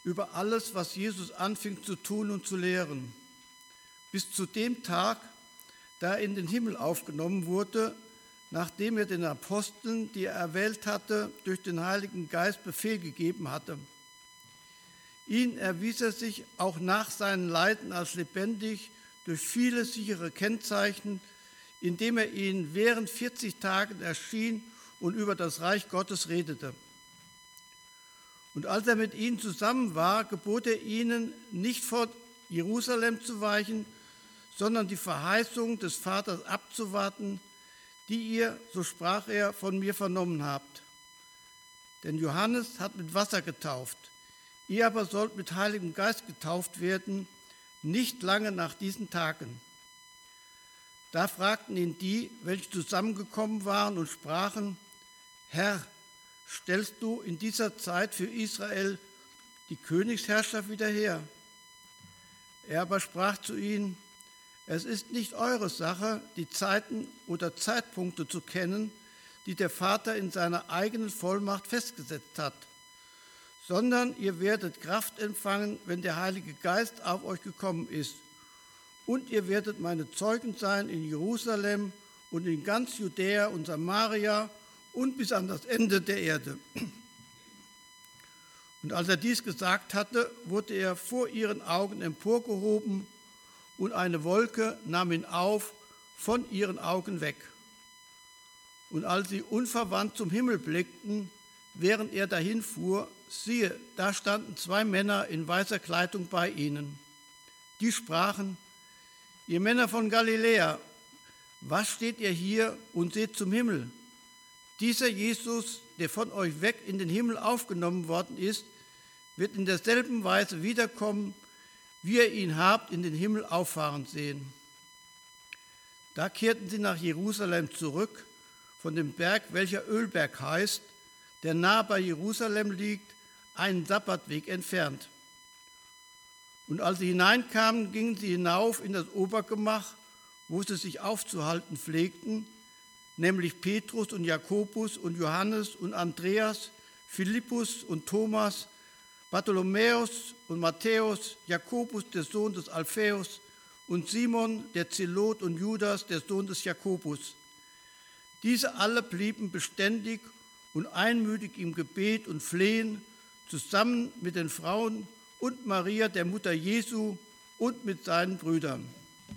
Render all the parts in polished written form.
über alles, was Jesus anfing zu tun und zu lehren, bis zu dem Tag, da er in den Himmel aufgenommen wurde, nachdem er den Aposteln, die er erwählt hatte, durch den Heiligen Geist Befehl gegeben hatte. Ihnen erwies er sich auch nach seinen Leiden als lebendig durch viele sichere Kennzeichen, indem er ihnen während 40 Tagen erschien und über das Reich Gottes redete. Und als er mit ihnen zusammen war, gebot er ihnen, nicht vor Jerusalem zu weichen, sondern die Verheißung des Vaters abzuwarten, die ihr, so sprach er, von mir vernommen habt. Denn Johannes hat mit Wasser getauft, ihr aber sollt mit Heiligem Geist getauft werden, nicht lange nach diesen Tagen. Da fragten ihn die, welche zusammengekommen waren und sprachen: Herr, stellst du in dieser Zeit für Israel die Königsherrschaft wieder her? Er aber sprach zu ihnen: Es ist nicht eure Sache, die Zeiten oder Zeitpunkte zu kennen, die der Vater in seiner eigenen Vollmacht festgesetzt hat, sondern ihr werdet Kraft empfangen, wenn der Heilige Geist auf euch gekommen ist. Und ihr werdet meine Zeugen sein in Jerusalem und in ganz Judäa und Samaria und bis an das Ende der Erde. Und als er dies gesagt hatte, wurde er vor ihren Augen emporgehoben, und eine Wolke nahm ihn auf von ihren Augen weg. Und als sie unverwandt zum Himmel blickten, während er dahin fuhr, siehe, da standen 2 Männer in weißer Kleidung bei ihnen. Die sprachen: Ihr Männer von Galiläa, was steht ihr hier und seht zum Himmel? Dieser Jesus, der von euch weg in den Himmel aufgenommen worden ist, wird in derselben Weise wiederkommen, wie ihr ihn habt in den Himmel auffahren sehen. Da kehrten sie nach Jerusalem zurück, von dem Berg, welcher Ölberg heißt, der nahe bei Jerusalem liegt, einen Sabbatweg entfernt. Und als sie hineinkamen, gingen sie hinauf in das Obergemach, wo sie sich aufzuhalten pflegten, nämlich Petrus und Jakobus und Johannes und Andreas, Philippus und Thomas, Bartholomäus und Matthäus, Jakobus, der Sohn des Alphäus, und Simon, der Zelot, und Judas, der Sohn des Jakobus. Diese alle blieben beständig und einmütig im Gebet und Flehen, zusammen mit den Frauen und Maria, der Mutter Jesu, und mit seinen Brüdern.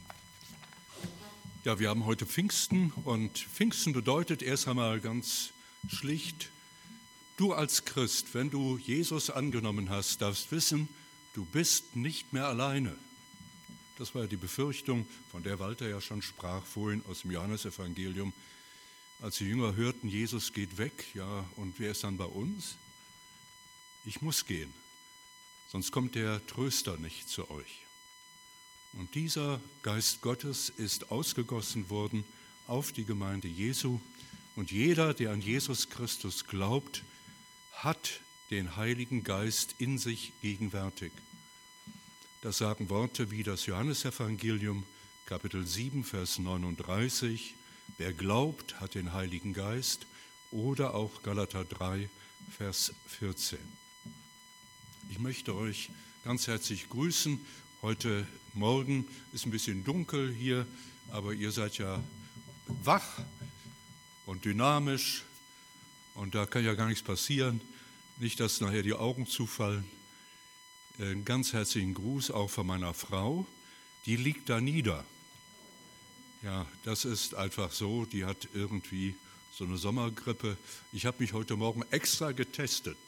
Ja, wir haben heute Pfingsten, und Pfingsten bedeutet erst einmal ganz schlicht: Du als Christ, wenn du Jesus angenommen hast, darfst wissen, du bist nicht mehr alleine. Das war ja die Befürchtung, von der Walter ja schon sprach vorhin aus dem Johannesevangelium. Als die Jünger hörten, Jesus geht weg, ja, und wer ist dann bei uns? Ich muss gehen, sonst kommt der Tröster nicht zu euch. Und dieser Geist Gottes ist ausgegossen worden auf die Gemeinde Jesu. Und jeder, der an Jesus Christus glaubt, hat den Heiligen Geist in sich gegenwärtig. Das sagen Worte wie das Johannesevangelium, Kapitel 7, Vers 39. Wer glaubt, hat den Heiligen Geist. Oder auch Galater 3, Vers 14. Ich möchte euch ganz herzlich grüßen. Heute Morgen ist ein bisschen dunkel hier, aber ihr seid ja wach und dynamisch. Und da kann ja gar nichts passieren, nicht, dass nachher die Augen zufallen. Einen ganz herzlichen Gruß auch von meiner Frau, die liegt da nieder. Ja, das ist einfach so, die hat irgendwie so eine Sommergrippe. Ich habe mich heute Morgen extra getestet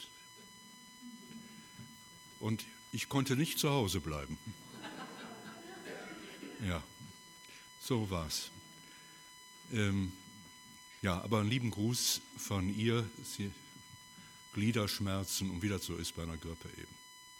und ich konnte nicht zu Hause bleiben. Ja, so war's. Ja, aber einen lieben Gruß von ihr, sie Gliederschmerzen und wie das so ist bei einer Grippe eben.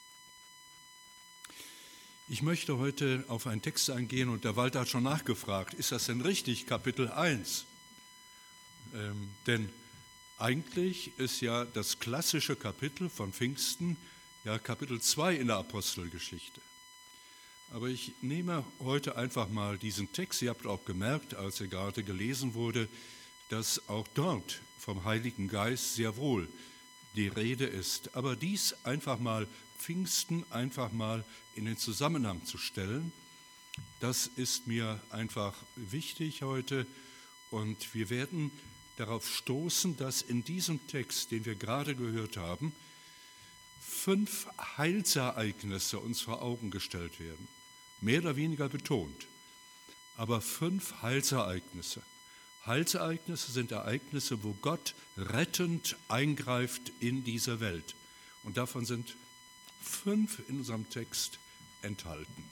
Ich möchte heute auf einen Text eingehen und der Walter hat schon nachgefragt, ist das denn richtig, Kapitel 1? Denn eigentlich ist ja das klassische Kapitel von Pfingsten ja Kapitel 2 in der Apostelgeschichte. Aber ich nehme heute einfach mal diesen Text. Ihr habt auch gemerkt, als er gerade gelesen wurde, dass auch dort vom Heiligen Geist sehr wohl die Rede ist. Aber dies einfach mal, Pfingsten einfach mal in den Zusammenhang zu stellen, das ist mir einfach wichtig heute. Und wir werden darauf stoßen, dass in diesem Text, den wir gerade gehört haben, 5 Heilsereignisse uns vor Augen gestellt werden. Mehr oder weniger betont, aber 5 Heilsereignisse. Heilsereignisse sind Ereignisse, wo Gott rettend eingreift in diese Welt. Und davon sind 5 in unserem Text enthalten.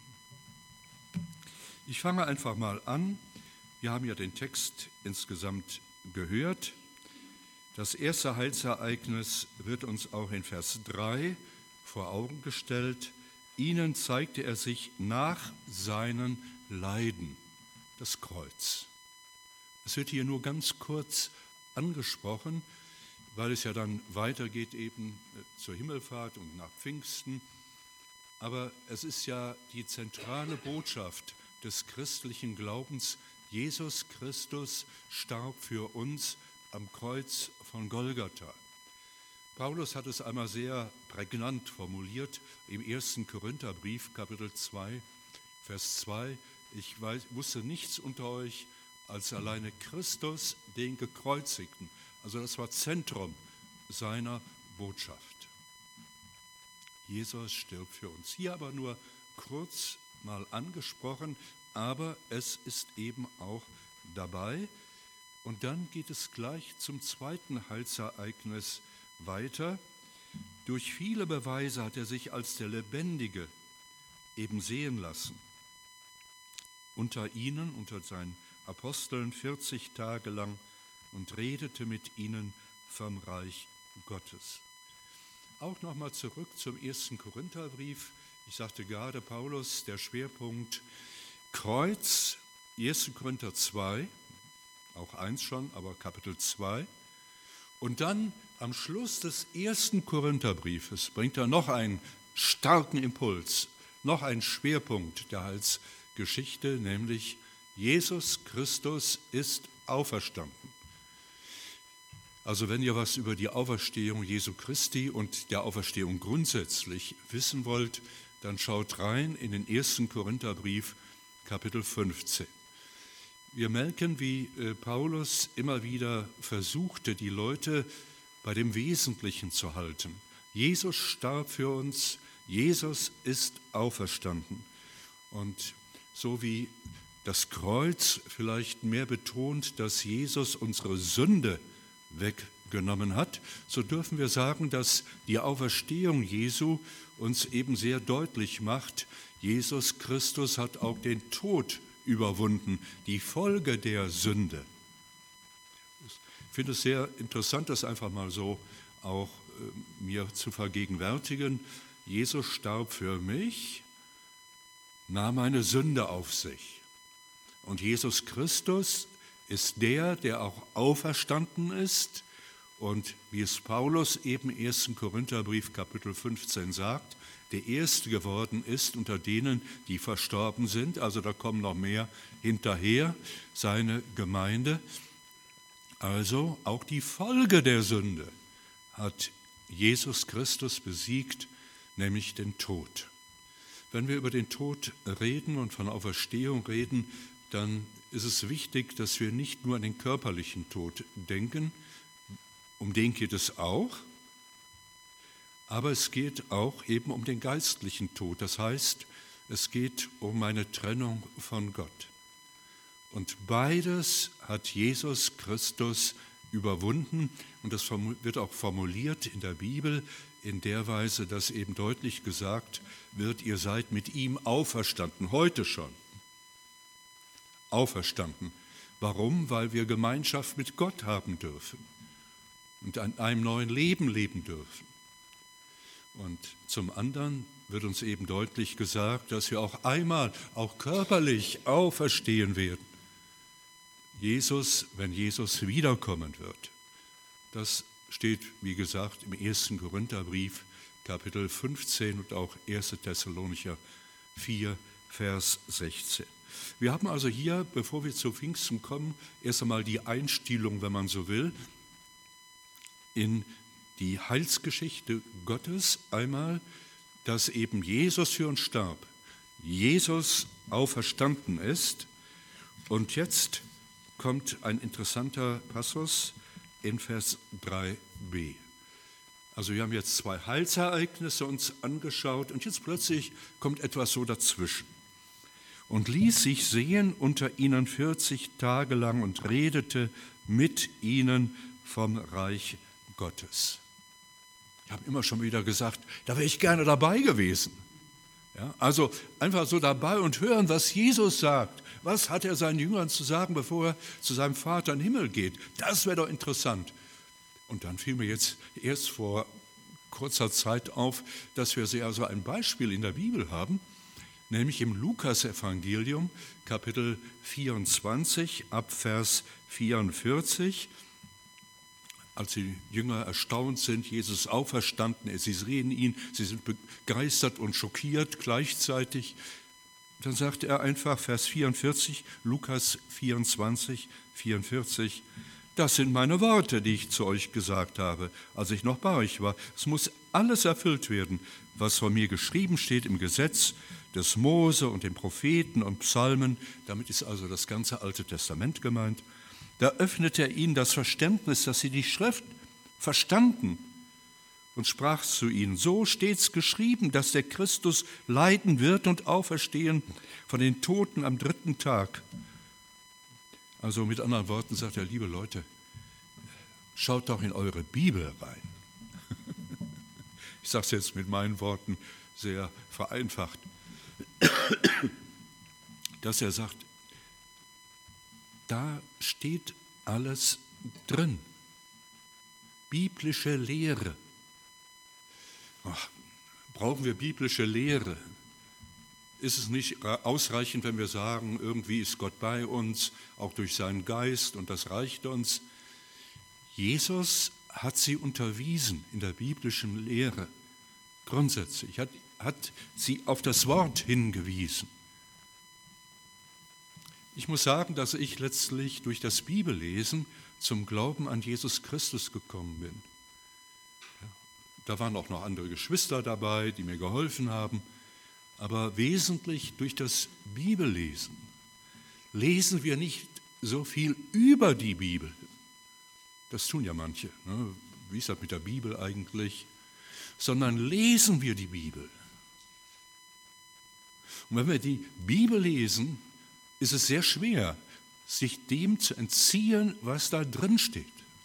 Ich fange einfach mal an. Wir haben ja den Text insgesamt gehört. Das erste Heilsereignis wird uns auch in Vers 3 vor Augen gestellt. Ihnen zeigte er sich nach seinen Leiden, das Kreuz. Es wird hier nur ganz kurz angesprochen, weil es ja dann weitergeht eben zur Himmelfahrt und nach Pfingsten. Aber es ist ja die zentrale Botschaft des christlichen Glaubens. Jesus Christus starb für uns am Kreuz von Golgatha. Paulus hat es einmal sehr prägnant formuliert im 1. Korintherbrief, Kapitel 2, Vers 2. Ich wusste nichts unter euch als alleine Christus, den Gekreuzigten. Also das war Zentrum seiner Botschaft. Jesus stirbt für uns. Hier aber nur kurz mal angesprochen, aber es ist eben auch dabei. Und dann geht es gleich zum zweiten Heilsereignis weiter. Durch viele Beweise hat er sich als der Lebendige eben sehen lassen. Unter ihnen, unter seinen Aposteln 40 Tage lang und redete mit ihnen vom Reich Gottes. Auch nochmal zurück zum 1. Korintherbrief. Ich sagte gerade, Paulus, der Schwerpunkt Kreuz, 1. Korinther 2, auch 1 schon, aber Kapitel 2. Und dann am Schluss des 1. Korintherbriefes bringt er noch einen starken Impuls, noch einen Schwerpunkt der Heilsgeschichte, nämlich Jesus Christus ist auferstanden. Also wenn ihr was über die Auferstehung Jesu Christi und der Auferstehung grundsätzlich wissen wollt, dann schaut rein in den 1. Korintherbrief, Kapitel 15. Wir merken, wie Paulus immer wieder versuchte, die Leute bei dem Wesentlichen zu halten. Jesus starb für uns, Jesus ist auferstanden. Und so wie das Kreuz vielleicht mehr betont, dass Jesus unsere Sünde weggenommen hat, so dürfen wir sagen, dass die Auferstehung Jesu uns eben sehr deutlich macht, Jesus Christus hat auch den Tod überwunden, die Folge der Sünde. Ich finde es sehr interessant, das einfach mal so auch mir zu vergegenwärtigen. Jesus starb für mich, nahm meine Sünde auf sich. Und Jesus Christus ist der auch auferstanden ist und wie es Paulus eben im 1. Korintherbrief Kapitel 15 sagt, der Erste geworden ist unter denen, die verstorben sind. Also da kommen noch mehr hinterher, seine Gemeinde. Also auch die Folge der Sünde hat Jesus Christus besiegt, nämlich den Tod. Wenn wir über den Tod reden und von Auferstehung reden, dann ist es wichtig, dass wir nicht nur an den körperlichen Tod denken, um den geht es auch, aber es geht auch eben um den geistlichen Tod. Das heißt, es geht um eine Trennung von Gott. Und beides hat Jesus Christus überwunden und das wird auch formuliert in der Bibel in der Weise, dass eben deutlich gesagt wird, ihr seid mit ihm auferstanden, heute schon. Auferstanden. Warum? Weil wir Gemeinschaft mit Gott haben dürfen und an einem neuen Leben leben dürfen. Und zum anderen wird uns eben deutlich gesagt, dass wir auch einmal, auch körperlich auferstehen werden. Wenn Jesus wiederkommen wird. Das steht, wie gesagt, im 1. Korintherbrief, Kapitel 15 und auch 1. Thessalonicher 4, Vers 16. Wir haben also hier, bevor wir zu Pfingsten kommen, erst einmal die Einstielung, wenn man so will, in die Heilsgeschichte Gottes, einmal, dass eben Jesus für uns starb, Jesus auferstanden ist. Und jetzt kommt ein interessanter Passus in Vers 3b. Also wir haben jetzt zwei Heilsereignisse uns angeschaut und jetzt plötzlich kommt etwas so dazwischen. Und ließ sich sehen unter ihnen 40 Tage lang und redete mit ihnen vom Reich Gottes. Ich habe immer schon wieder gesagt, da wäre ich gerne dabei gewesen. Ja, also einfach so dabei und hören, was Jesus sagt. Was hat er seinen Jüngern zu sagen, bevor er zu seinem Vater in den Himmel geht? Das wäre doch interessant. Und dann fiel mir jetzt erst vor kurzer Zeit auf, dass wir sehr so ein Beispiel in der Bibel haben, nämlich im Lukas-Evangelium, Kapitel 24, ab Vers 44. Als die Jünger erstaunt sind, Jesus ist auferstanden, sie sehen ihn, sie sind begeistert und schockiert gleichzeitig. Dann sagt er einfach, Vers 44, Lukas 24, 44, das sind meine Worte, die ich zu euch gesagt habe, als ich noch bei euch war. Es muss alles erfüllt werden, was von mir geschrieben steht im Gesetz des Mose und den Propheten und Psalmen. Damit ist also das ganze Alte Testament gemeint. Da öffnete er ihnen das Verständnis, dass sie die Schrift verstanden und sprach zu ihnen, so steht's geschrieben, dass der Christus leiden wird und auferstehen von den Toten am 3. Tag. Also mit anderen Worten sagt er, liebe Leute, schaut doch in eure Bibel rein. Ich sage es jetzt mit meinen Worten sehr vereinfacht, dass er sagt, da steht alles drin. Biblische Lehre. Ach, brauchen wir biblische Lehre? Ist es nicht ausreichend, wenn wir sagen, irgendwie ist Gott bei uns, auch durch seinen Geist und das reicht uns? Jesus hat sie unterwiesen in der biblischen Lehre, grundsätzlich, hat sie auf das Wort hingewiesen. Ich muss sagen, dass ich letztlich durch das Bibellesen zum Glauben an Jesus Christus gekommen bin. Ja, da waren auch noch andere Geschwister dabei, die mir geholfen haben. Aber wesentlich durch das Bibellesen lesen wir nicht so viel über die Bibel. Das tun ja manche. Ne? Wie ist das mit der Bibel eigentlich? Sondern lesen wir die Bibel. Und wenn wir die Bibel lesen, ist es sehr schwer, sich dem zu entziehen, was da drin steht.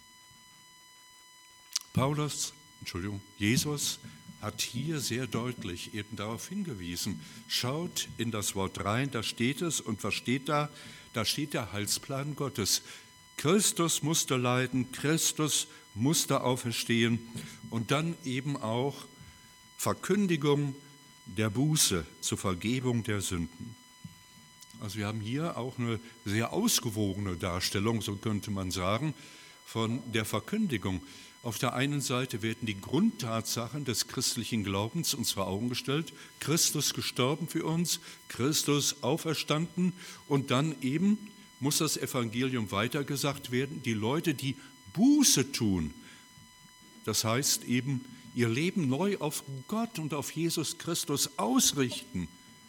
Jesus hat hier sehr deutlich eben darauf hingewiesen. Schaut in das Wort rein, da steht es und was steht da? Da steht der Heilsplan Gottes. Christus musste leiden, Christus musste auferstehen und dann eben auch Verkündigung der Buße zur Vergebung der Sünden. Also wir haben hier auch eine sehr ausgewogene Darstellung, so könnte man sagen, von der Verkündigung. Auf der einen Seite werden die Grundtatsachen des christlichen Glaubens uns vor Augen gestellt, Christus gestorben für uns, Christus auferstanden und dann eben muss das Evangelium weitergesagt werden, die Leute, die Buße tun, das heißt eben ihr Leben neu auf Gott und auf Jesus Christus ausrichten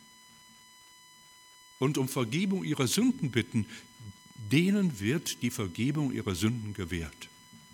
und um Vergebung ihrer Sünden bitten, denen wird die Vergebung ihrer Sünden gewährt.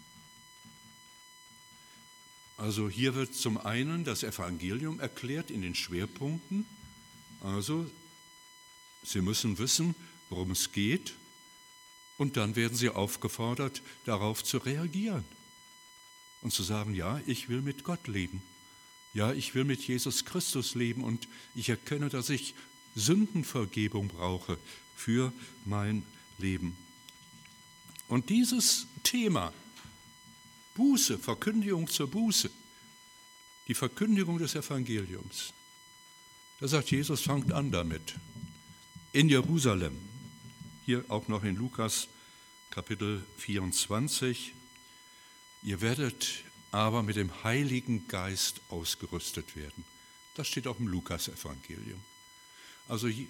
Also hier wird zum einen das Evangelium erklärt in den Schwerpunkten. Also sie müssen wissen, worum es geht und dann werden sie aufgefordert, darauf zu reagieren und zu sagen, ja, ich will mit Gott leben. Ja, ich will mit Jesus Christus leben und ich erkenne, dass ich Sündenvergebung brauche für mein Leben. Und dieses Thema, Buße, Verkündigung zur Buße, die Verkündigung des Evangeliums. Da sagt Jesus, fangt an damit. In Jerusalem, hier auch noch in Lukas Kapitel 24, ihr werdet aber mit dem Heiligen Geist ausgerüstet werden. Das steht auch im Lukas-Evangelium. Also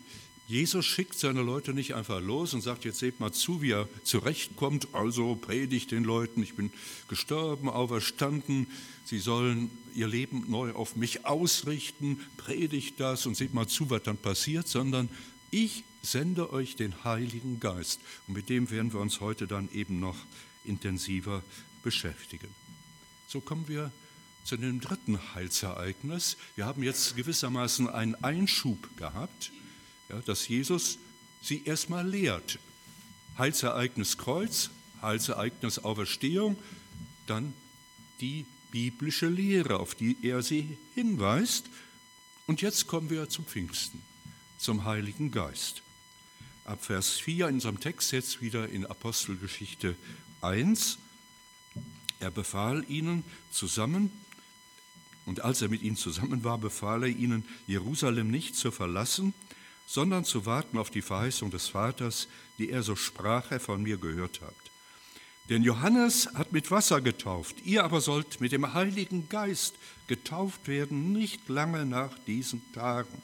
Jesus schickt seine Leute nicht einfach los und sagt, jetzt seht mal zu, wie er zurechtkommt, also predigt den Leuten, ich bin gestorben, auferstanden, sie sollen ihr Leben neu auf mich ausrichten, predigt das und seht mal zu, was dann passiert, sondern ich sende euch den Heiligen Geist. Und mit dem werden wir uns heute dann eben noch intensiver beschäftigen. So kommen wir zu dem dritten Heilsereignis. Wir haben jetzt gewissermaßen einen Einschub gehabt, ja, dass Jesus sie erstmal lehrt. Heilsereignis Kreuz, Heilsereignis Auferstehung, dann die biblische Lehre, auf die er sie hinweist. Und jetzt kommen wir zum Pfingsten, zum Heiligen Geist. Ab Vers 4 in unserem Text jetzt wieder in Apostelgeschichte 1. Er befahl ihnen zusammen, und als er mit ihnen zusammen war, befahl er ihnen, Jerusalem nicht zu verlassen, sondern zu warten auf die Verheißung des Vaters, die er, so sprach er, von mir gehört habt. Denn Johannes hat mit Wasser getauft, ihr aber sollt mit dem Heiligen Geist getauft werden, nicht lange nach diesen Tagen.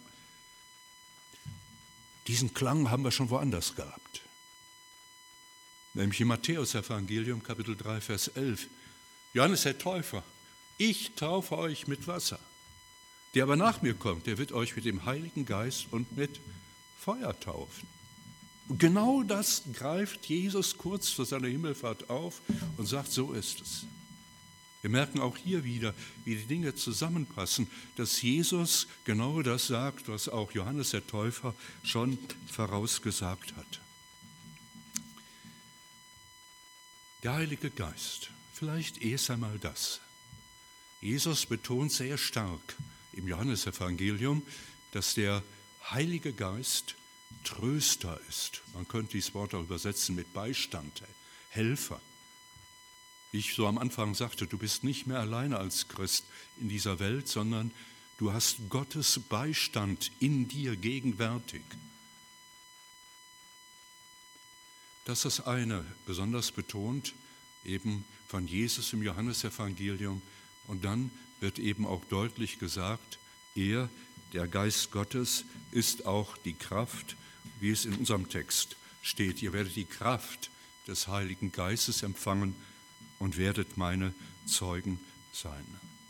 Diesen Klang haben wir schon woanders gehabt. Nämlich im Matthäus-Evangelium, Kapitel 3, Vers 11. Johannes der Täufer, ich taufe euch mit Wasser. Der aber nach mir kommt, der wird euch mit dem Heiligen Geist und mit Feuer taufen. Und genau das greift Jesus kurz vor seiner Himmelfahrt auf und sagt, so ist es. Wir merken auch hier wieder, wie die Dinge zusammenpassen, dass Jesus genau das sagt, was auch Johannes der Täufer schon vorausgesagt hat. Der Heilige Geist, vielleicht erst einmal das. Jesus betont sehr stark im Johannesevangelium, dass der Heilige Geist Tröster ist. Man könnte dieses Wort auch übersetzen mit Beistand, Helfer. Wie ich so am Anfang sagte, du bist nicht mehr alleine als Christ in dieser Welt, sondern du hast Gottes Beistand in dir gegenwärtig. Das ist das eine, besonders betont eben von Jesus im Johannesevangelium. Und dann wird eben auch deutlich gesagt, er, der Geist Gottes, ist auch die Kraft, wie es in unserem Text steht. Ihr werdet die Kraft des Heiligen Geistes empfangen und werdet meine Zeugen sein.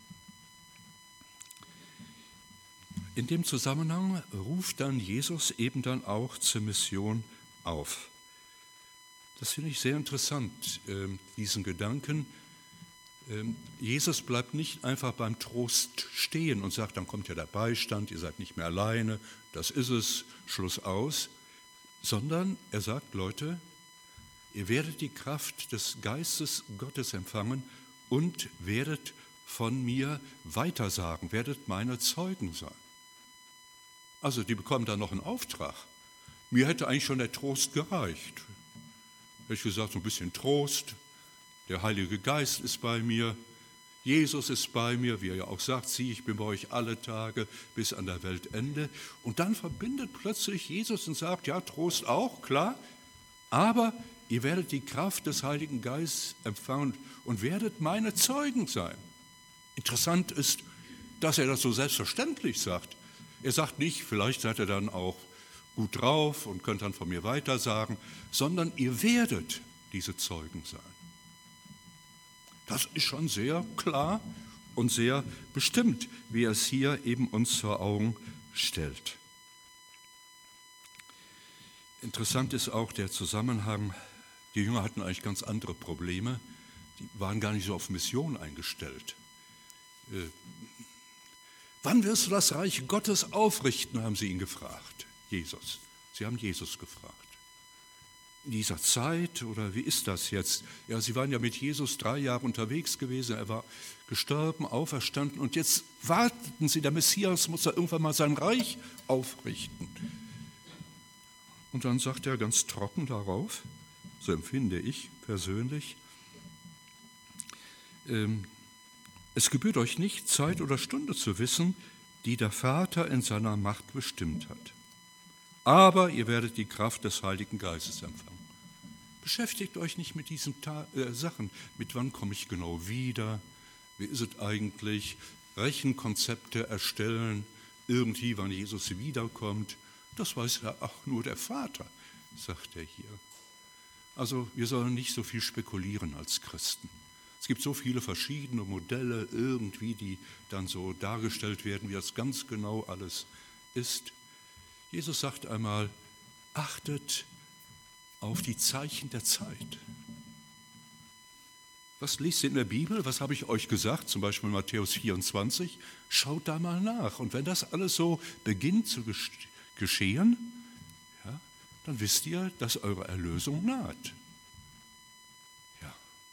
In dem Zusammenhang ruft dann Jesus eben dann auch zur Mission auf. Das finde ich sehr interessant, diesen Gedanken. Jesus bleibt nicht einfach beim Trost stehen und sagt, dann kommt ja der Beistand, ihr seid nicht mehr alleine, das ist es, Schluss aus, sondern er sagt, Leute, ihr werdet die Kraft des Geistes Gottes empfangen und werdet von mir weitersagen, werdet meine Zeugen sein. Also die bekommen da noch einen Auftrag. Mir hätte eigentlich schon der Trost gereicht. Hätte ich gesagt, so ein bisschen Trost, der Heilige Geist ist bei mir, Jesus ist bei mir, wie er ja auch sagt, sieh, ich bin bei euch alle Tage bis an der Weltende. Und dann verbindet plötzlich Jesus und sagt, ja, Trost auch, klar, aber ihr werdet die Kraft des Heiligen Geistes empfangen und werdet meine Zeugen sein. Interessant ist, dass er das so selbstverständlich sagt. Er sagt nicht, vielleicht seid ihr dann auch gut drauf und könnt dann von mir weitersagen, sondern ihr werdet diese Zeugen sein. Das ist schon sehr klar und sehr bestimmt, wie er es hier eben uns vor Augen stellt. Interessant ist auch der Zusammenhang, die Jünger hatten eigentlich ganz andere Probleme, die waren gar nicht so auf Mission eingestellt. Wann wirst du das Reich Gottes aufrichten, haben sie ihn gefragt, Jesus. Sie haben Jesus gefragt. In dieser Zeit oder wie ist das jetzt? Ja, sie waren ja mit Jesus 3 Jahre unterwegs gewesen, er war gestorben, auferstanden und jetzt warteten sie, der Messias muss ja irgendwann mal sein Reich aufrichten. Und dann sagt er ganz trocken darauf, so empfinde ich persönlich, es gebührt euch nicht, Zeit oder Stunde zu wissen, die der Vater in seiner Macht bestimmt hat. Aber ihr werdet die Kraft des Heiligen Geistes empfangen. Beschäftigt euch nicht mit diesen Sachen. Mit wann komme ich genau wieder? Wie ist es eigentlich? Rechenkonzepte erstellen, irgendwie, wann Jesus wiederkommt. Das weiß ja auch nur der Vater, sagt er hier. Also wir sollen nicht so viel spekulieren als Christen. Es gibt so viele verschiedene Modelle irgendwie, die dann so dargestellt werden, wie das ganz genau alles ist. Jesus sagt einmal, achtet auf die Zeichen der Zeit. Was liest ihr in der Bibel? Was habe ich euch gesagt? Zum Beispiel Matthäus 24. Schaut da mal nach. Und wenn das alles so beginnt zu geschehen, ja, dann wisst ihr, dass eure Erlösung naht. Ja.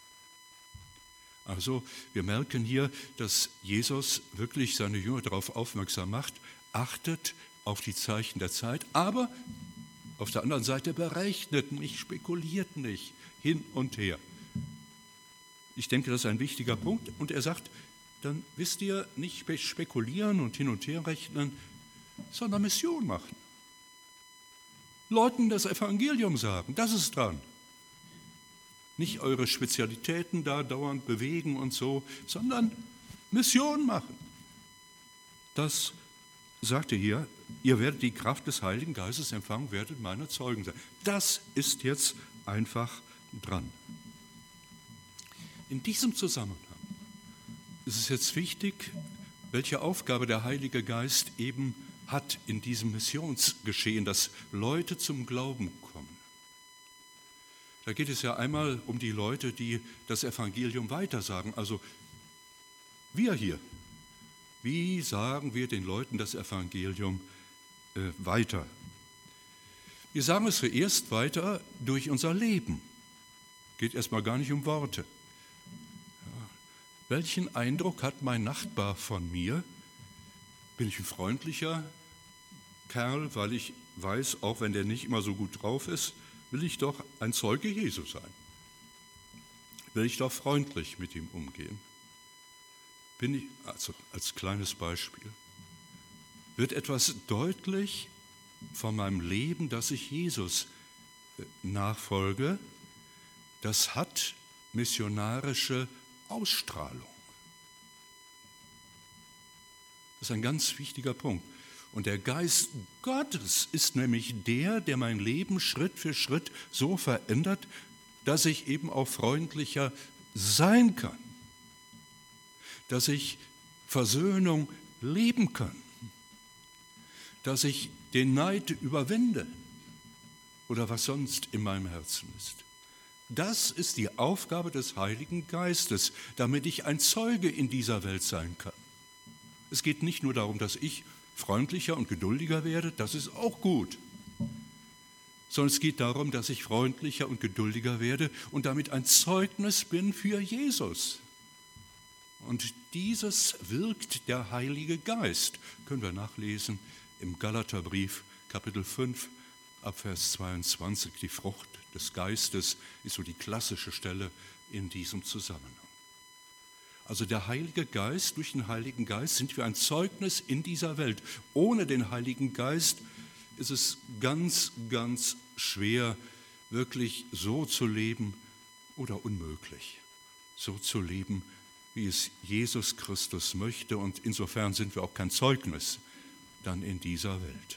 Also wir merken hier, dass Jesus wirklich seine Jünger darauf aufmerksam macht, achtet auf die Zeichen der Zeit, aber auf der anderen Seite berechnet nicht, spekuliert nicht hin und her. Ich denke, das ist ein wichtiger Punkt. Und er sagt, dann wisst ihr, nicht spekulieren und hin und her rechnen, sondern Mission machen. Leuten das Evangelium sagen, das ist dran. Nicht eure Spezialitäten da dauernd bewegen und so, sondern Mission machen. Das sagt er hier, ihr werdet die Kraft des Heiligen Geistes empfangen, werdet meine Zeugen sein. Das ist jetzt einfach dran. In diesem Zusammenhang ist es jetzt wichtig, welche Aufgabe der Heilige Geist eben hat in diesem Missionsgeschehen, dass Leute zum Glauben kommen. Da geht es ja einmal um die Leute, die das Evangelium weitersagen. Also wir hier, wie sagen wir den Leuten das Evangelium weiter? Wir sagen es zuerst weiter durch unser Leben. Geht erstmal gar nicht um Worte. Ja. Welchen Eindruck hat mein Nachbar von mir? Bin ich ein freundlicher Kerl, weil ich weiß, auch wenn der nicht immer so gut drauf ist, will ich doch ein Zeuge Jesu sein. Will ich doch freundlich mit ihm umgehen. Bin ich, also als kleines Beispiel, wird etwas deutlich von meinem Leben, dass ich Jesus nachfolge, das hat missionarische Ausstrahlung. Das ist ein ganz wichtiger Punkt. Und der Geist Gottes ist nämlich der mein Leben Schritt für Schritt so verändert, dass ich eben auch freundlicher sein kann. Dass ich Versöhnung leben kann. Dass ich den Neid überwinde oder was sonst in meinem Herzen ist. Das ist die Aufgabe des Heiligen Geistes, damit ich ein Zeuge in dieser Welt sein kann. Es geht nicht nur darum, dass ich freundlicher und geduldiger werde, das ist auch gut, sondern es geht darum, dass ich freundlicher und geduldiger werde und damit ein Zeugnis bin für Jesus. Und dieses wirkt der Heilige Geist, können wir nachlesen im Galaterbrief, Kapitel 5, Abvers 22. Die Frucht des Geistes ist so die klassische Stelle in diesem Zusammenhang. Also der Heilige Geist, durch den Heiligen Geist sind wir ein Zeugnis in dieser Welt. Ohne den Heiligen Geist ist es ganz, ganz schwer, wirklich so zu leben oder unmöglich, so zu leben, wie es Jesus Christus möchte. Und insofern sind wir auch kein Zeugnis dann in dieser Welt.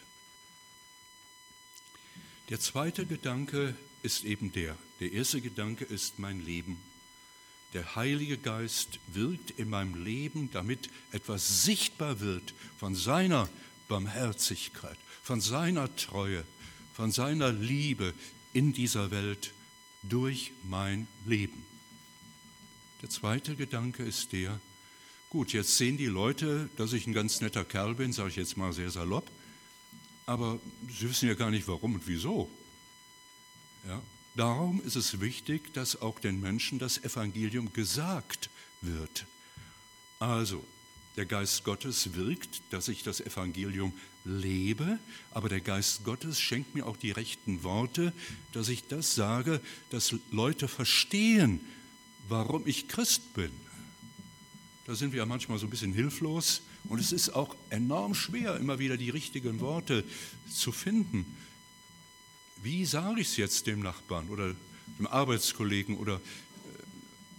Der zweite Gedanke ist eben der erste Gedanke ist mein Leben. Der Heilige Geist wirkt in meinem Leben, damit etwas sichtbar wird von seiner Barmherzigkeit, von seiner Treue, von seiner Liebe in dieser Welt durch mein Leben. Der zweite Gedanke ist der, gut, jetzt sehen die Leute, dass ich ein ganz netter Kerl bin, sage ich jetzt mal sehr salopp, aber sie wissen ja gar nicht, warum und wieso. Ja? Darum ist es wichtig, dass auch den Menschen das Evangelium gesagt wird. Also, der Geist Gottes wirkt, dass ich das Evangelium lebe, aber der Geist Gottes schenkt mir auch die rechten Worte, dass ich das sage, dass Leute verstehen, warum ich Christ bin. Da sind wir ja manchmal so ein bisschen hilflos und es ist auch enorm schwer, immer wieder die richtigen Worte zu finden. Wie sage ich es jetzt dem Nachbarn oder dem Arbeitskollegen oder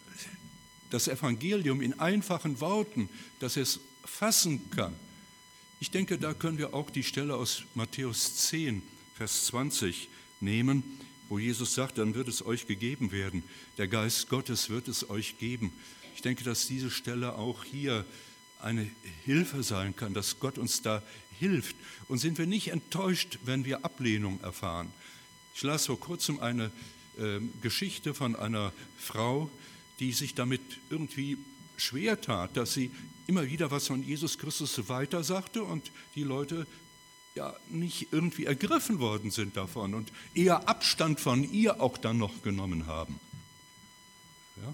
das Evangelium in einfachen Worten, dass er es fassen kann? Ich denke, da können wir auch die Stelle aus Matthäus 10, Vers 20 nehmen, wo Jesus sagt, dann wird es euch gegeben werden. Der Geist Gottes wird es euch geben. Ich denke, dass diese Stelle auch hier eine Hilfe sein kann, dass Gott uns da hilft. Und sind wir nicht enttäuscht, wenn wir Ablehnung erfahren. Ich las vor kurzem eine Geschichte von einer Frau, die sich damit irgendwie schwer tat, dass sie immer wieder was von Jesus Christus weitersagte und die Leute ja nicht irgendwie ergriffen worden sind davon und eher Abstand von ihr auch dann noch genommen haben. Ja?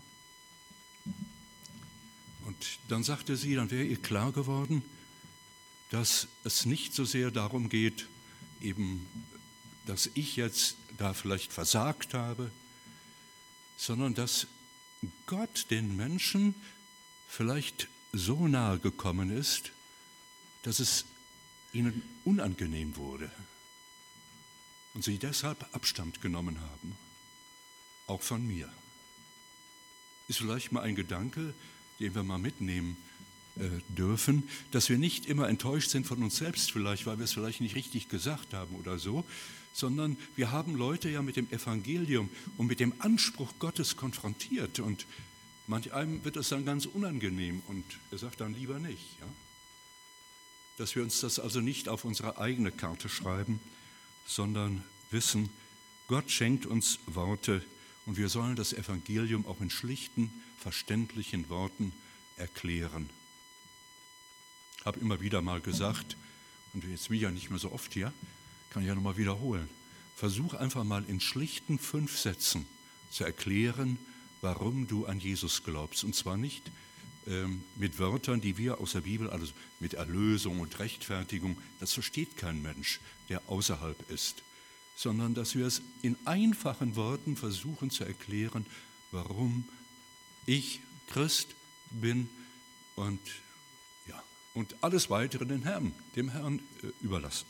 Und dann sagte sie, dann wäre ihr klar geworden, dass es nicht so sehr darum geht, eben, dass ich jetzt da vielleicht versagt habe, sondern dass Gott den Menschen vielleicht so nahe gekommen ist, dass es ihnen unangenehm wurde und sie deshalb Abstand genommen haben, auch von mir. Ist vielleicht mal ein Gedanke, den wir mal mitnehmen dürfen, dass wir nicht immer enttäuscht sind von uns selbst vielleicht, weil wir es vielleicht nicht richtig gesagt haben oder so, sondern wir haben Leute ja mit dem Evangelium und mit dem Anspruch Gottes konfrontiert und manch einem wird es dann ganz unangenehm und er sagt dann lieber nicht. Ja? Dass wir uns das also nicht auf unsere eigene Karte schreiben, sondern wissen, Gott schenkt uns Worte und wir sollen das Evangelium auch in schlichten, verständlichen Worten erklären. Ich habe immer wieder mal gesagt, und jetzt bin ich ja nicht mehr so oft hier, kann ich ja nochmal wiederholen, versuch einfach mal in schlichten 5 Sätzen zu erklären, warum du an Jesus glaubst. Und zwar nicht mit Wörtern, die wir aus der Bibel, also mit Erlösung und Rechtfertigung, das versteht kein Mensch, der außerhalb ist, sondern dass wir es in einfachen Worten versuchen zu erklären, warum ich Christ bin und alles Weitere dem Herrn überlassen.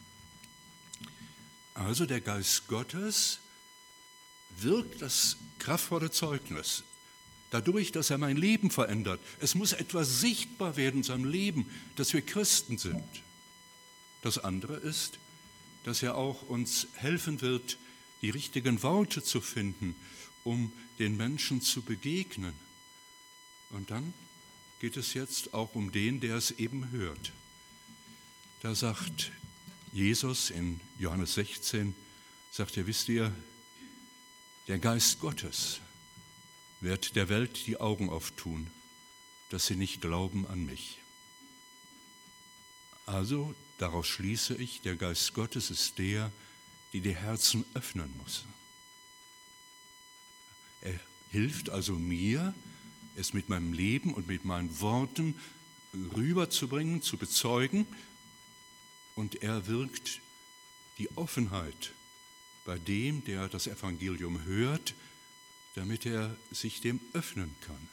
Also der Geist Gottes wirkt das kraftvolle Zeugnis, dadurch, dass er mein Leben verändert. Es muss etwas sichtbar werden in seinem Leben, dass wir Christen sind. Das andere ist, dass er auch uns helfen wird, die richtigen Worte zu finden, um den Menschen zu begegnen. Und dann geht es jetzt auch um den, der es eben hört. Da sagt Jesus in Johannes 16, sagt er, wisst ihr, der Geist Gottes wird der Welt die Augen auftun, dass sie nicht glauben an mich. Also daraus schließe ich, der Geist Gottes ist der, der die Herzen öffnen muss. Er hilft also mir, es mit meinem Leben und mit meinen Worten rüberzubringen, zu bezeugen. Und er wirkt die Offenheit bei dem, der das Evangelium hört, damit er sich dem öffnen kann.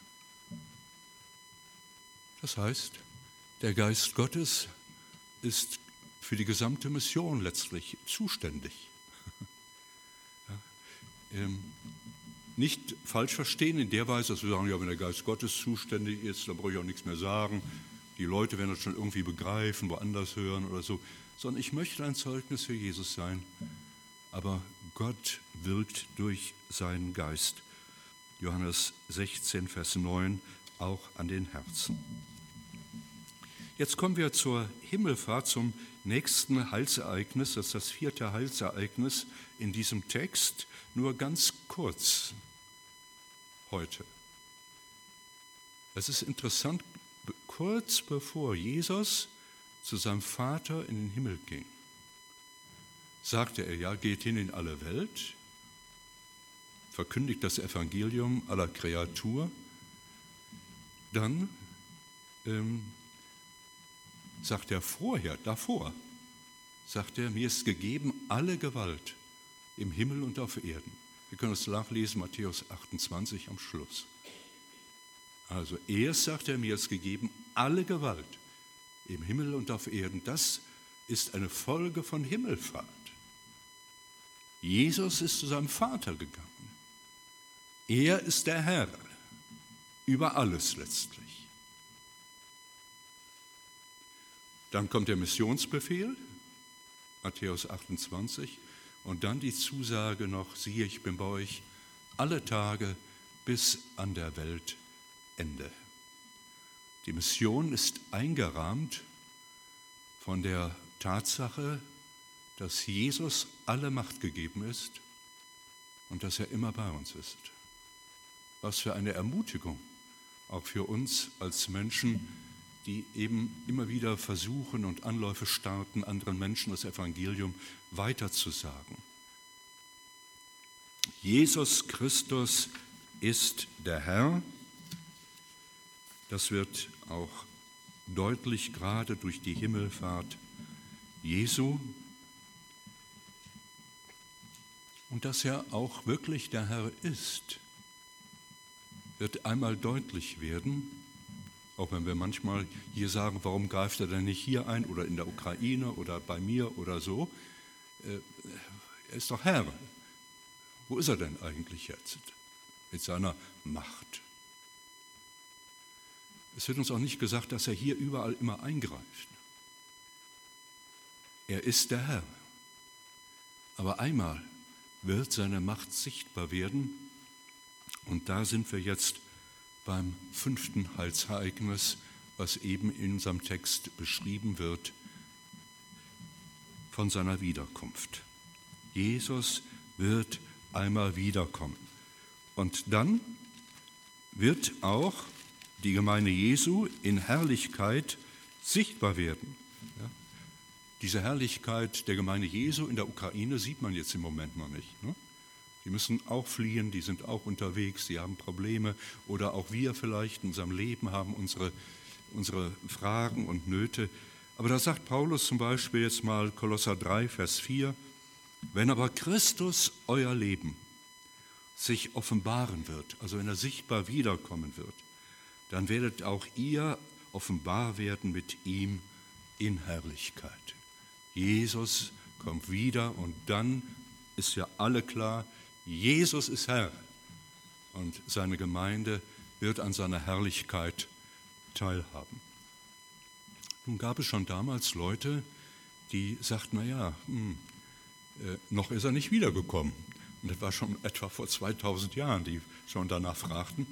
Das heißt, der Geist Gottes ist für die gesamte Mission letztlich zuständig. Ja, nicht falsch verstehen in der Weise, dass wir sagen, ja, wenn der Geist Gottes zuständig ist, dann brauche ich auch nichts mehr sagen. Die Leute werden das schon irgendwie begreifen, woanders hören oder so. Sondern ich möchte ein Zeugnis für Jesus sein. Aber Gott wirkt durch seinen Geist. Johannes 16, Vers 9, auch an den Herzen. Jetzt kommen wir zur Himmelfahrt, zum nächsten Heilsereignis. Das ist das 4. Heilsereignis in diesem Text. Nur ganz kurz heute. Es ist interessant, kurz bevor Jesus zu seinem Vater in den Himmel ging, sagte er, ja, geht hin in alle Welt, verkündigt das Evangelium aller Kreatur, dann sagt er davor, sagt er, mir ist gegeben alle Gewalt im Himmel und auf Erden. Wir können es nachlesen, Matthäus 28 am Schluss. Also erst sagt er, mir ist gegeben alle Gewalt im Himmel und auf Erden. Das ist eine Folge von Himmelfahrt. Jesus ist zu seinem Vater gegangen. Er ist der Herr über alles letztlich. Dann kommt der Missionsbefehl, Matthäus 28, und dann die Zusage noch, siehe, ich bin bei euch alle Tage bis an der Weltende. Die Mission ist eingerahmt von der Tatsache, dass Jesus alle Macht gegeben ist und dass er immer bei uns ist. Was für eine Ermutigung, auch für uns als Menschen, die eben immer wieder versuchen und Anläufe starten, anderen Menschen das Evangelium weiterzusagen. Jesus Christus ist der Herr. Das wird auch deutlich gerade durch die Himmelfahrt Jesu. Und dass er auch wirklich der Herr ist, wird einmal deutlich werden, auch wenn wir manchmal hier sagen, warum greift er denn nicht hier ein oder in der Ukraine oder bei mir oder so. Er ist doch Herr. Wo ist er denn eigentlich jetzt mit seiner Macht? Es wird uns auch nicht gesagt, dass er hier überall immer eingreift. Er ist der Herr. Aber einmal wird seine Macht sichtbar werden. Und da sind wir jetzt beim 5. Heilsereignis, was eben in unserem Text beschrieben wird, von seiner Wiederkunft. Jesus wird einmal wiederkommen. Und dann wird auch die Gemeinde Jesu in Herrlichkeit sichtbar werden. Ja? Diese Herrlichkeit der Gemeinde Jesu in der Ukraine sieht man jetzt im Moment noch nicht. Ne? Die müssen auch fliehen, die sind auch unterwegs, die haben Probleme oder auch wir vielleicht in unserem Leben haben unsere Fragen und Nöte. Aber da sagt Paulus zum Beispiel jetzt mal Kolosser 3, Vers 4, wenn aber Christus euer Leben sich offenbaren wird, also wenn er sichtbar wiederkommen wird, dann werdet auch ihr offenbar werden mit ihm in Herrlichkeit. Jesus kommt wieder und dann ist ja alle klar, Jesus ist Herr und seine Gemeinde wird an seiner Herrlichkeit teilhaben. Nun gab es schon damals Leute, die sagten, noch ist er nicht wiedergekommen. Und das war schon etwa vor 2000 Jahren, die schon danach fragten.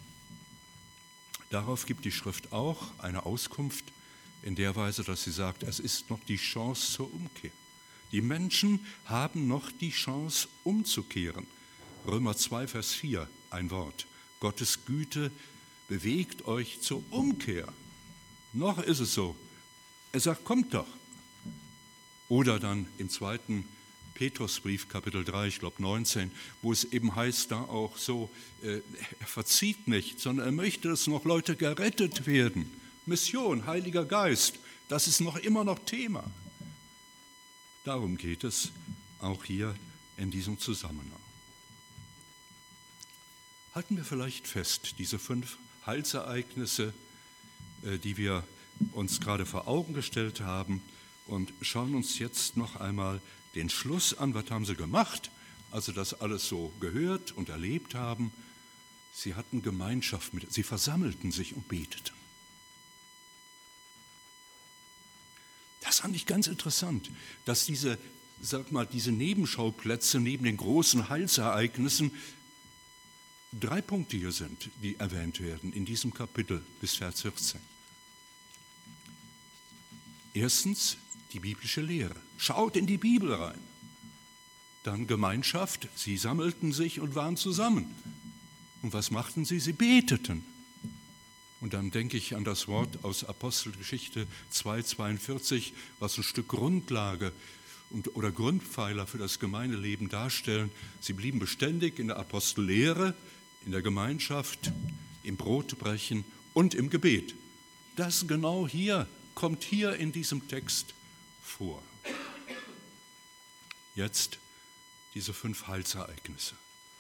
Darauf gibt die Schrift auch eine Auskunft in der Weise, dass sie sagt, es ist noch die Chance zur Umkehr. Die Menschen haben noch die Chance umzukehren. Römer 2, Vers 4, ein Wort. Gottes Güte bewegt euch zur Umkehr. Noch ist es so. Er sagt, kommt doch. Oder dann im 2. Petrusbrief, Kapitel 3, ich glaube 19, wo es eben heißt, da auch so, er verzieht nicht, sondern er möchte, dass noch Leute gerettet werden. Mission, Heiliger Geist, das ist noch immer noch Thema. Darum geht es auch hier in diesem Zusammenhang. Halten wir vielleicht fest, diese 5 Heilsereignisse, die wir uns gerade vor Augen gestellt haben, und schauen uns jetzt noch einmal den Schluss an. Was haben sie gemacht, als sie das alles so gehört und erlebt haben? Sie hatten Gemeinschaft mit, sie versammelten sich und beteten. Das fand ich ganz interessant, dass diese Nebenschauplätze neben den großen Heilsereignissen 3 Punkte hier sind, die erwähnt werden in diesem Kapitel bis Vers 14. Erstens die biblische Lehre. Schaut in die Bibel rein. Dann Gemeinschaft. Sie sammelten sich und waren zusammen. Und was machten sie? Sie beteten. Und dann denke ich an das Wort aus Apostelgeschichte 2,42, was ein Stück Grundlage oder Grundpfeiler für das Gemeindeleben darstellen. Sie blieben beständig in der Apostellehre, in der Gemeinschaft, im Brotbrechen und im Gebet. Das genau hier, kommt hier in diesem Text vor. Jetzt diese 5 Heilsereignisse.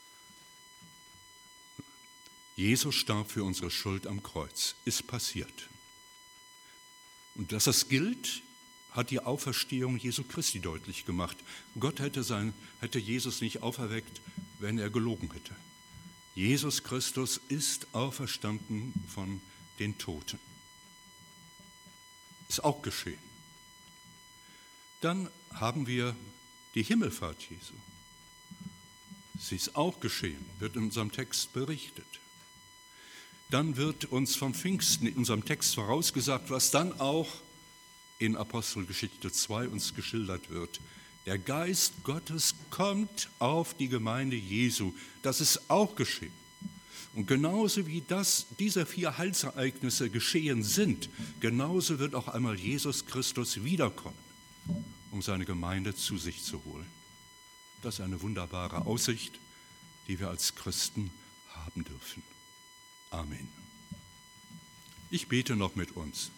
Jesus starb für unsere Schuld am Kreuz, ist passiert. Und dass das gilt, hat die Auferstehung Jesu Christi deutlich gemacht. Gott hätte Jesus nicht auferweckt, wenn er gelogen hätte. Jesus Christus ist auferstanden von den Toten. Ist auch geschehen. Dann haben wir die Himmelfahrt Jesu. Sie ist auch geschehen, wird in unserem Text berichtet. Dann wird uns vom Pfingsten in unserem Text vorausgesagt, was dann auch in Apostelgeschichte 2 uns geschildert wird. Der Geist Gottes kommt auf die Gemeinde Jesu. Das ist auch geschehen. Und genauso wie diese 4 Heilsereignisse geschehen sind, genauso wird auch einmal Jesus Christus wiederkommen, um seine Gemeinde zu sich zu holen. Das ist eine wunderbare Aussicht, die wir als Christen haben dürfen. Amen. Ich bete noch mit uns.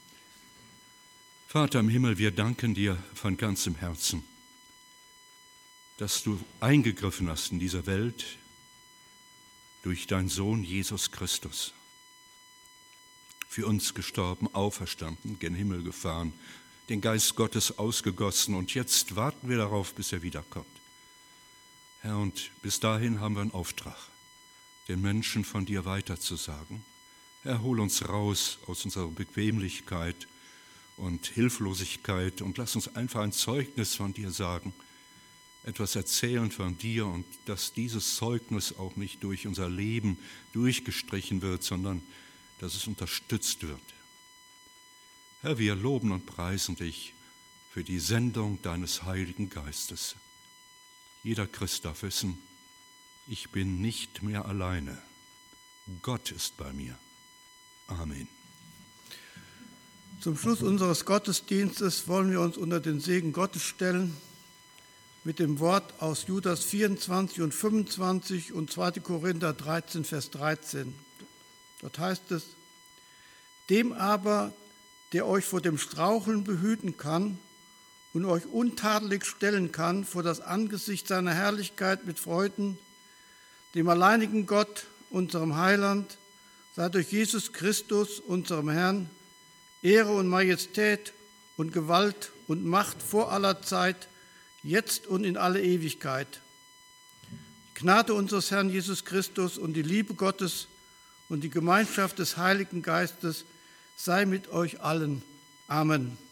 Vater im Himmel, wir danken dir von ganzem Herzen, dass du eingegriffen hast in diese Welt durch deinen Sohn Jesus Christus. Für uns gestorben, auferstanden, gen Himmel gefahren, den Geist Gottes ausgegossen und jetzt warten wir darauf, bis er wiederkommt. Herr, und bis dahin haben wir einen Auftrag, den Menschen von dir weiterzusagen. Herr, hol uns raus aus unserer Bequemlichkeit und Hilflosigkeit und lass uns einfach ein Zeugnis von dir sagen, etwas erzählen von dir und dass dieses Zeugnis auch nicht durch unser Leben durchgestrichen wird, sondern dass es unterstützt wird. Herr, wir loben und preisen dich für die Sendung deines Heiligen Geistes. Jeder Christ darf wissen, ich bin nicht mehr alleine. Gott ist bei mir. Amen. Zum Schluss unseres Gottesdienstes wollen wir uns unter den Segen Gottes stellen mit dem Wort aus Judas 24 und 25 und 2. Korinther 13, Vers 13. Dort heißt es, dem aber, der euch vor dem Straucheln behüten kann und euch untadelig stellen kann vor das Angesicht seiner Herrlichkeit mit Freuden, dem alleinigen Gott, unserem Heiland, sei durch Jesus Christus, unserem Herrn, Ehre und Majestät und Gewalt und Macht vor aller Zeit, jetzt und in alle Ewigkeit. Die Gnade unseres Herrn Jesus Christus und die Liebe Gottes und die Gemeinschaft des Heiligen Geistes sei mit euch allen. Amen.